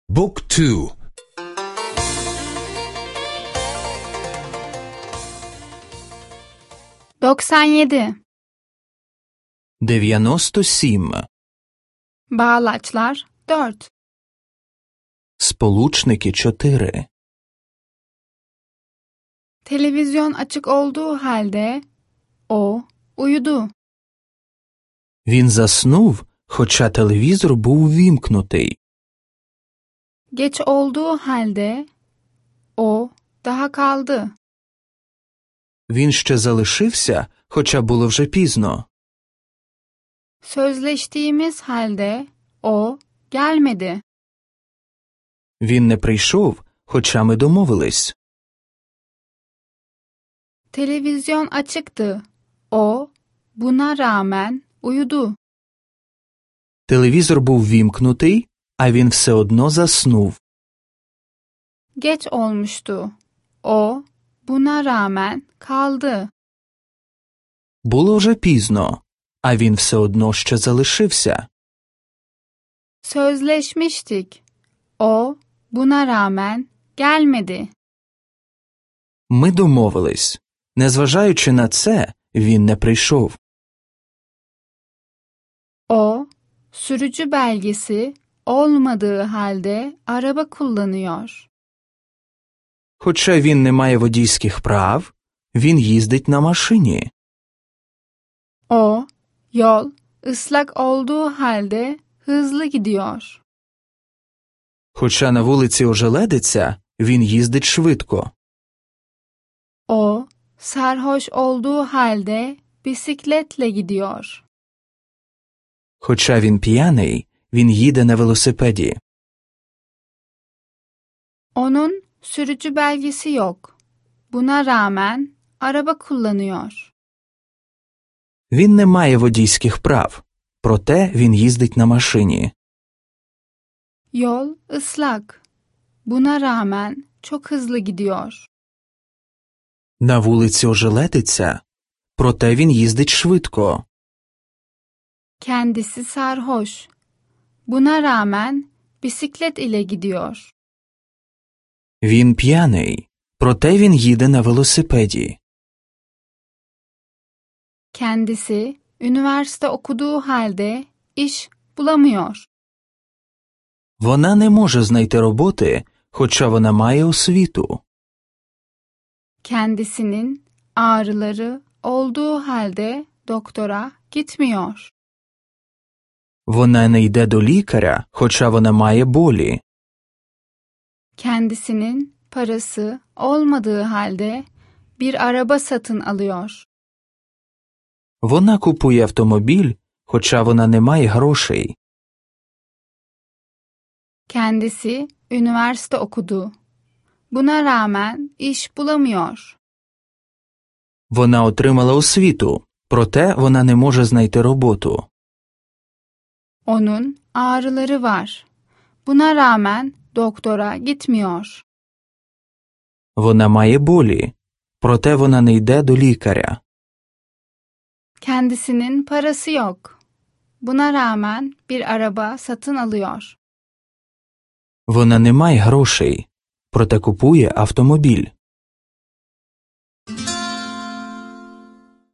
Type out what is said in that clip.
Book 2. 97. 97. Bağlaçlar 4. Сполучники 4. Televizyon açık olduğu halde o uyudu. Він заснув, хоча телевізор був ввімкнутий. Geç olduğu halde o daha kaldı. Він ще залишився, хоча було вже пізно. Sözleştiğimiz halde o gelmedi. Він не прийшов, хоча ми домовились. Televizyon açıktı. O buna rağmen uyudu. Телевізор був ввімкнутий, а він все одно заснув. Geç olmuştu. O buna rağmen kaldı. Було вже пізно, а він все одно ще залишився. Sözleşmiştik. O buna rağmen gelmedi. Ми домовились. Незважаючи на це, він не прийшов. O sürücü belgesi olmadığı halde araba kullanıyor. Хоча він не має водійських прав, він їздить на машині. O yol ıslak olduğu halde hızlı gidiyor. Хоча на вулиці ожеледиться, він їздить швидко. O sarhoş olduğu halde bisikletle gidiyor. Хоча він п'яний, він їде на велосипеді. Onun sürücü belgesi yok. Buna rağmen araba kullanıyor. Він не має водійських прав, проте він їздить на машині. Yol ıslak. Buna rağmen çok hızlı gidiyor. На вулиці ожеледиться, проте він їздить швидко. Kendisi sarhoş. Buna rağmen bisiklet ile gidiyor. Він п'яний, проте він їде на велосипеді. Kendisi üniversite okuduğu halde iş bulamıyor. Вона не може знайти роботи, хоча вона має освіту. Kendisinin ağrıları olduğu halde doktora gitmiyor. Вона не йде до лікаря, хоча вона має болі. Kendisinin parası olmadığı halde bir araba satın alıyor. Вона купує автомобіль, хоча вона не має грошей. Kendisi üniversite okudu. Buna rağmen iş bulamıyor. Вона отримала освіту, проте вона не може знайти роботу. Onun ağrıları var. Buna rağmen doktora gitmiyor. Вона має болі, проте вона не йде до лікаря. Kendisinin parası yok. Buna rağmen bir araba satın alıyor. Вона не має грошей, проте купує автомобіль.